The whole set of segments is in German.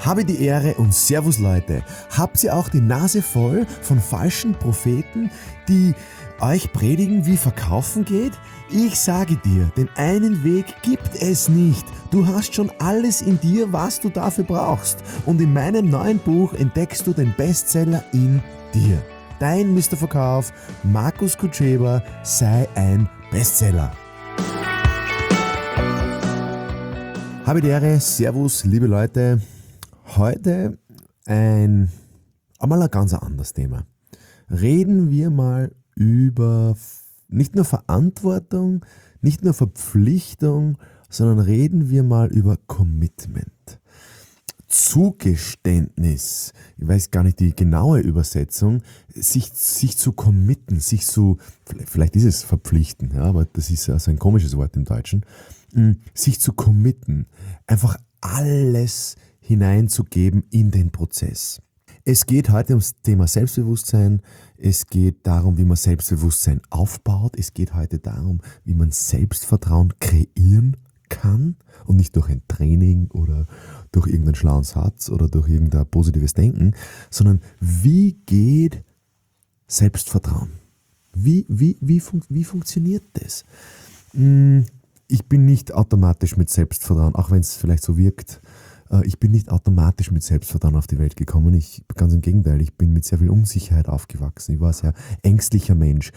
Habe die Ehre und Servus Leute. Habt ihr auch die Nase voll von falschen Propheten, die euch predigen, wie Verkaufen geht? Ich sage dir, den einen Weg gibt es nicht. Du hast schon alles in dir, was du dafür brauchst. Und in meinem neuen Buch entdeckst du den Bestseller in dir. Dein Mr. Verkauf, Markus Kutscheba, sei ein Bestseller. Habe die Ehre, Servus, liebe Leute. Heute einmal ein ganz anderes Thema. Reden wir mal über nicht nur Verantwortung, nicht nur Verpflichtung, sondern reden wir mal über Commitment. Zugeständnis, ich weiß gar nicht die genaue Übersetzung, sich zu committen, vielleicht ist es verpflichten, ja, aber das ist also ein komisches Wort im Deutschen, sich zu committen, einfach alles hineinzugeben in den Prozess. Es geht heute ums Thema Selbstbewusstsein, es geht darum, wie man Selbstbewusstsein aufbaut, es geht heute darum, wie man Selbstvertrauen kreieren kann und nicht durch ein Training oder durch irgendeinen schlauen Satz oder durch irgendein positives Denken, sondern wie geht Selbstvertrauen? Wie funktioniert das? Ich bin nicht automatisch mit Selbstvertrauen, auch wenn es vielleicht so wirkt, ich bin nicht automatisch mit Selbstvertrauen auf die Welt gekommen. Ganz im Gegenteil, ich bin mit sehr viel Unsicherheit aufgewachsen. Ich war ein sehr ängstlicher Mensch.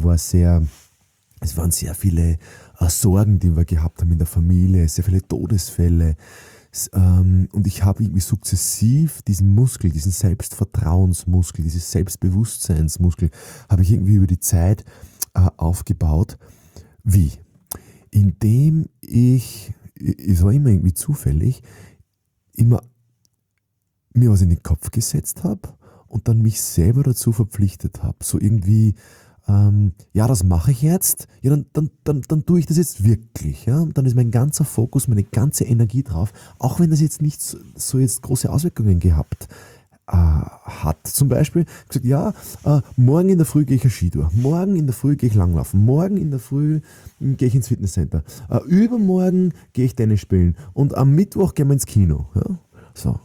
Es waren sehr viele Sorgen, die wir gehabt haben in der Familie, sehr viele Todesfälle. Und ich habe irgendwie sukzessiv diesen Muskel, diesen Selbstvertrauensmuskel, dieses Selbstbewusstseinsmuskel, habe ich irgendwie über die Zeit aufgebaut. Wie? Indem es war immer irgendwie zufällig, immer mir was in den Kopf gesetzt habe und dann mich selber dazu verpflichtet habe. So irgendwie, ja, das mache ich jetzt, ja, dann tue ich das jetzt wirklich. Ja? Und dann ist mein ganzer Fokus, meine ganze Energie drauf, auch wenn das jetzt nicht so jetzt große Auswirkungen gehabt hat. Zum Beispiel gesagt, ja, morgen in der Früh gehe ich eine Skitour, morgen in der Früh gehe ich langlaufen, morgen in der Früh gehe ich ins Fitnesscenter, übermorgen gehe ich Tennis spielen und am Mittwoch gehen wir ins Kino. Ja? So.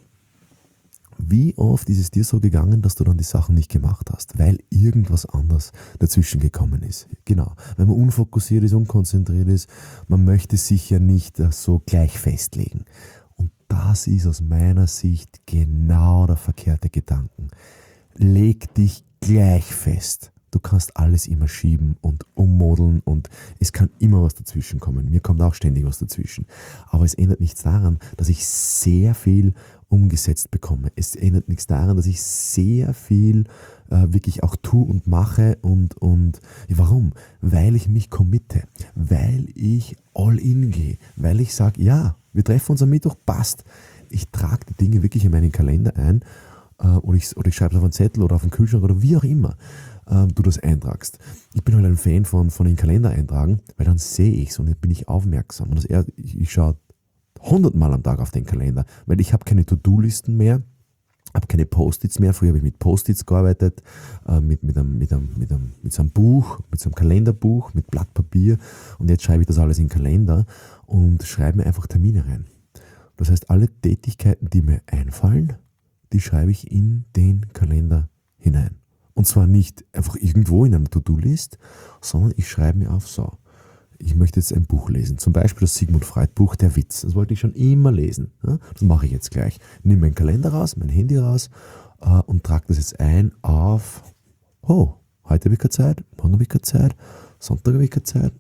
Wie oft ist es dir so gegangen, dass du dann die Sachen nicht gemacht hast, weil irgendwas anderes dazwischen gekommen ist? Genau, wenn man unfokussiert ist, unkonzentriert ist, man möchte sich ja nicht so gleich festlegen. Und das ist aus meiner Sicht genau der verkehrte Gedanken. Leg dich gleich fest. Du kannst alles immer schieben und ummodeln und es kann immer was dazwischen kommen. Mir kommt auch ständig was dazwischen. Aber es ändert nichts daran, dass ich sehr viel umgesetzt bekomme. Es ändert nichts daran, dass ich sehr viel wirklich auch tue und mache und warum? Weil ich mich committe, weil ich all in gehe, weil ich sage, ja, wir treffen uns am Mittwoch, passt. Ich trage die Dinge wirklich in meinen Kalender ein oder ich schreibe es auf einen Zettel oder auf einen Kühlschrank oder wie auch immer du das eintragst. Ich bin halt ein Fan von den Kalender eintragen, weil dann sehe ich es und dann bin ich aufmerksam. Und ich schaue 100-mal am Tag auf den Kalender, weil ich habe keine To-Do-Listen mehr, habe keine Post-its mehr. Früher habe ich mit Post-its gearbeitet, mit so einem Buch, mit so einem Kalenderbuch, mit Blatt Papier und jetzt schreibe ich das alles in den Kalender und schreibe mir einfach Termine rein. Das heißt, alle Tätigkeiten, die mir einfallen, die schreibe ich in den Kalender hinein. Und zwar nicht einfach irgendwo in einer To-Do-List, sondern ich schreibe mir auf, so, ich möchte jetzt ein Buch lesen. Zum Beispiel das Sigmund Freud Buch Der Witz. Das wollte ich schon immer lesen. Ja? Das mache ich jetzt gleich. Nehme meinen Kalender raus, mein Handy raus und trage das jetzt ein auf, heute habe ich keine Zeit, morgen habe ich keine Zeit, Sonntag habe ich keine Zeit.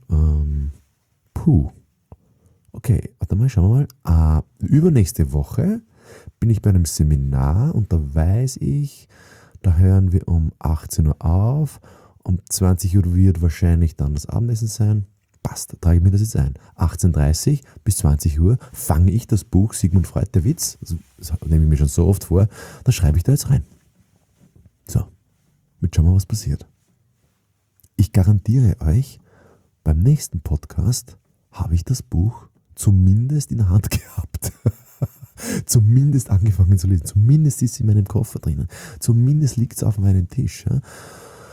Okay, warte mal, schauen wir mal. Übernächste Woche bin ich bei einem Seminar und da weiß ich, da hören wir um 18 Uhr auf, um 20 Uhr wird wahrscheinlich dann das Abendessen sein. Passt, da trage ich mir das jetzt ein. 18:30 Uhr bis 20 Uhr fange ich das Buch Sigmund Freud Der Witz, das nehme ich mir schon so oft vor, dann schreibe ich da jetzt rein. So, jetzt schauen wir, was passiert. Ich garantiere euch, beim nächsten Podcast habe ich das Buch zumindest in der Hand gehabt. Zumindest angefangen zu lesen. Zumindest ist es in meinem Koffer drinnen. Zumindest liegt es auf meinem Tisch. Ja?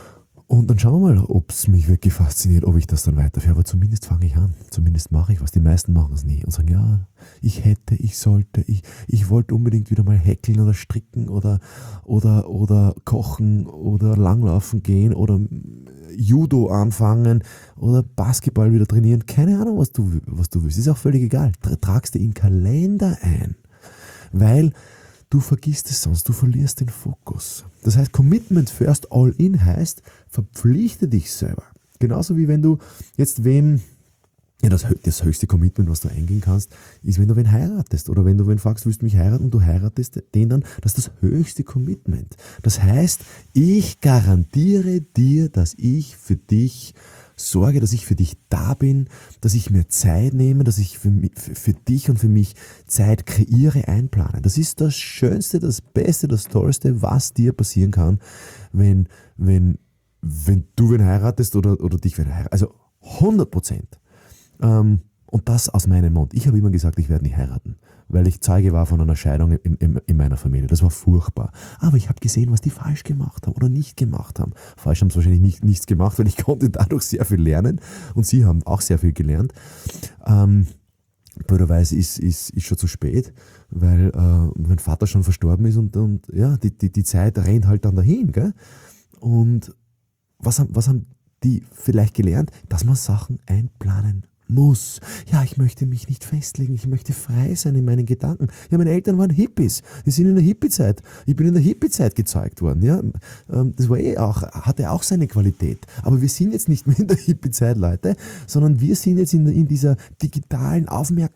Und dann schauen wir mal, ob es mich wirklich fasziniert, ob ich das dann weiterführe. Aber zumindest fange ich an. Zumindest mache ich was. Die meisten machen es nie und sagen, ja, ich hätte, ich sollte, ich wollte unbedingt wieder mal häkeln oder stricken oder kochen oder langlaufen gehen oder Judo anfangen oder Basketball wieder trainieren. Keine Ahnung, was du willst. Ist auch völlig egal. Tragst du in den Kalender ein. Weil du vergisst es sonst, du verlierst den Fokus. Das heißt, Commitment first, all in heißt, verpflichte dich selber. Genauso wie wenn du jetzt das höchste Commitment, was du eingehen kannst, ist, wenn du wen heiratest. Oder wenn du wen fragst, willst du mich heiraten und du heiratest den dann, das ist das höchste Commitment. Das heißt, ich garantiere dir, dass ich für dich sorge, dass ich für dich da bin, dass ich mir Zeit nehme, dass ich für dich und für mich Zeit kreiere, einplane. Das ist das Schönste, das Beste, das Tollste, was dir passieren kann, wenn du wen heiratest oder dich wen heiratest. Also 100%. Und das aus meinem Mund. Ich habe immer gesagt, ich werde nicht heiraten, weil ich Zeuge war von einer Scheidung in meiner Familie. Das war furchtbar. Aber ich habe gesehen, was die falsch gemacht haben oder nicht gemacht haben. Falsch haben sie wahrscheinlich nichts gemacht, weil ich konnte dadurch sehr viel lernen und sie haben auch sehr viel gelernt. Blöderweise ist schon zu spät, weil mein Vater schon verstorben ist und ja, die Zeit rennt halt dann dahin. Gell? Und was haben die vielleicht gelernt? Dass man Sachen einplanen muss. Ja, ich möchte mich nicht festlegen, ich möchte frei sein in meinen Gedanken. Ja, meine Eltern waren Hippies, die sind in der Hippie-Zeit. Ich bin in der Hippie-Zeit gezeugt worden. Ja, das war hatte auch seine Qualität. Aber wir sind jetzt nicht mehr in der Hippie-Zeit, Leute, sondern wir sind jetzt in dieser digitalen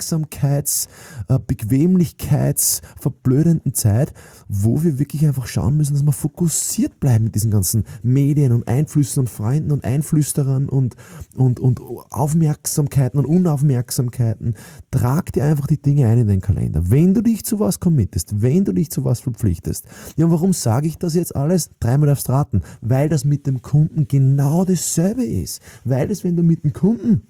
verblödenden Zeit, wo wir wirklich einfach schauen müssen, dass wir fokussiert bleiben mit diesen ganzen Medien und Einflüssen und Freunden und Einflüsterern und Aufmerksamkeiten und Unaufmerksamkeiten. Trag dir einfach die Dinge ein in den Kalender. Wenn du dich zu was committest, wenn du dich zu was verpflichtest. Ja, und warum sage ich das jetzt alles? Dreimal darfst du raten. Weil das mit dem Kunden genau dasselbe ist. Weil das, wenn du mit dem Kunden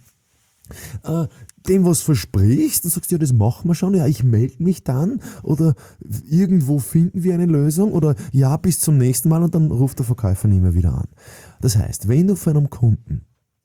dem was versprichst und sagst, ja, das machen wir schon, ja, ich melde mich dann oder irgendwo finden wir eine Lösung oder ja, bis zum nächsten Mal und dann ruft der Verkäufer nicht mehr wieder an. Das heißt, wenn du von einem Kunden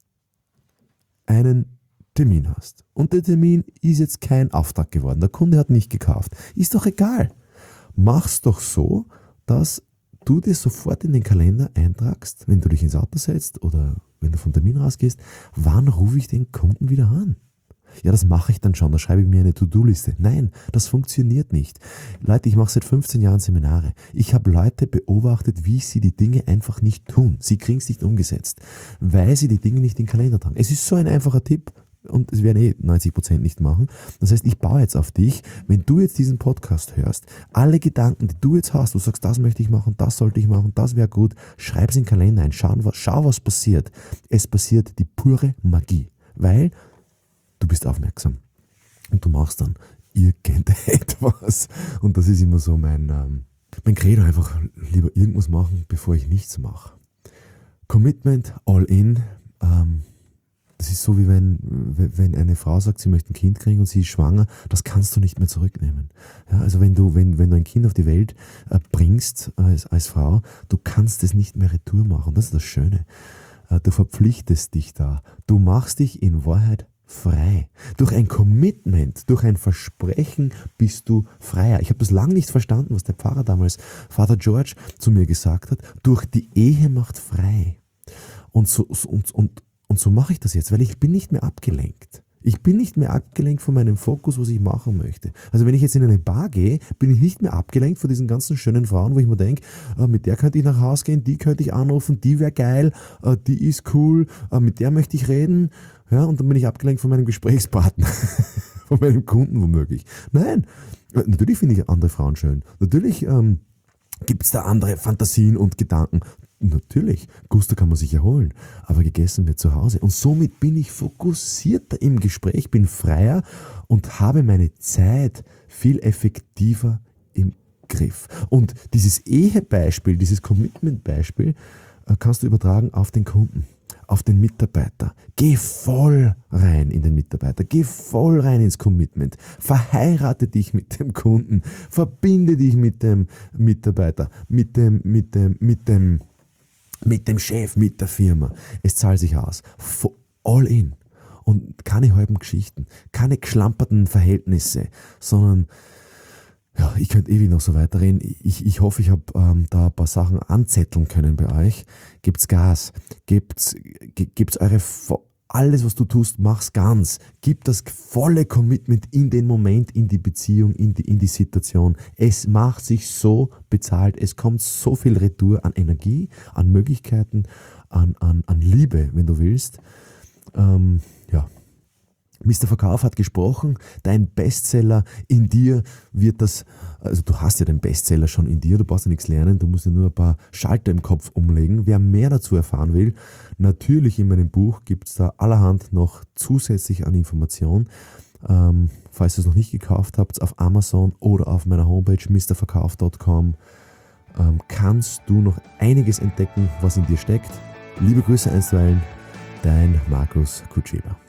einen Termin hast und der Termin ist jetzt kein Auftrag geworden, der Kunde hat nicht gekauft, ist doch egal. Mach's doch so, dass du dir sofort in den Kalender eintragst, wenn du dich ins Auto setzt oder wenn du vom Termin rausgehst, wann rufe ich den Kunden wieder an? Ja, das mache ich dann schon, da schreibe ich mir eine To-Do-Liste. Nein, das funktioniert nicht. Leute, ich mache seit 15 Jahren Seminare. Ich habe Leute beobachtet, wie sie die Dinge einfach nicht tun. Sie kriegen es nicht umgesetzt, weil sie die Dinge nicht in den Kalender tragen. Es ist so ein einfacher Tipp und es werden 90% nicht machen. Das heißt, ich baue jetzt auf dich, wenn du jetzt diesen Podcast hörst, alle Gedanken, die du jetzt hast, du sagst, das möchte ich machen, das sollte ich machen, das wäre gut, schreib es in den Kalender ein, schau, was passiert. Es passiert die pure Magie, weil du bist aufmerksam und du machst dann irgendetwas. Und das ist immer so mein Credo, einfach lieber irgendwas machen, bevor ich nichts mache. Commitment, all in. Das ist so, wie wenn eine Frau sagt, sie möchte ein Kind kriegen und sie ist schwanger, das kannst du nicht mehr zurücknehmen. Ja, also wenn du ein Kind auf die Welt bringst als Frau, du kannst es nicht mehr retour machen. Das ist das Schöne. Du verpflichtest dich da. Du machst dich in Wahrheit frei. Durch ein Commitment, durch ein Versprechen bist du freier. Ich habe das lange nicht verstanden, was der Pfarrer damals, Vater George, zu mir gesagt hat. Durch die Ehe macht frei. Und so mache ich das jetzt, weil ich bin nicht mehr abgelenkt. Ich bin nicht mehr abgelenkt von meinem Fokus, was ich machen möchte. Also wenn ich jetzt in eine Bar gehe, bin ich nicht mehr abgelenkt von diesen ganzen schönen Frauen, wo ich mir denke, mit der könnte ich nach Hause gehen, die könnte ich anrufen, die wäre geil, die ist cool, mit der möchte ich reden. Ja, und dann bin ich abgelenkt von meinem Gesprächspartner, von meinem Kunden womöglich. Nein, natürlich finde ich andere Frauen schön. Natürlich gibt es da andere Fantasien und Gedanken. Natürlich, Gusto kann man sich erholen, aber gegessen wird zu Hause. Und somit bin ich fokussierter im Gespräch, bin freier und habe meine Zeit viel effektiver im Griff. Und dieses Ehebeispiel, dieses Commitment-Beispiel kannst du übertragen auf den Kunden, auf den Mitarbeiter. Geh voll rein in den Mitarbeiter, geh voll rein ins Commitment, verheirate dich mit dem Kunden, verbinde dich mit dem Mitarbeiter, mit dem mit dem Chef, mit der Firma. Es zahlt sich aus. All in. Und keine halben Geschichten, keine geschlamperten Verhältnisse, sondern ja, ich könnte ewig noch so weiterreden. Ich hoffe, ich habe da ein paar Sachen anzetteln können bei euch. Gebt's Gas, gebt's alles, was du tust, mach's ganz. Gib das volle Commitment in den Moment, in die Beziehung, in die Situation. Es macht sich so bezahlt. Es kommt so viel Retour an Energie, an Möglichkeiten, an Liebe, wenn du willst. Ja. Mr. Verkauf hat gesprochen, dein Bestseller in dir wird das, also du hast ja den Bestseller schon in dir, du brauchst ja nichts lernen, du musst ja nur ein paar Schalter im Kopf umlegen. Wer mehr dazu erfahren will, natürlich in meinem Buch gibt es da allerhand noch zusätzlich an Informationen. Falls ihr es noch nicht gekauft habt, auf Amazon oder auf meiner Homepage mrverkauf.com kannst du noch einiges entdecken, was in dir steckt. Liebe Grüße einstweilen, dein Markus Kutscheba.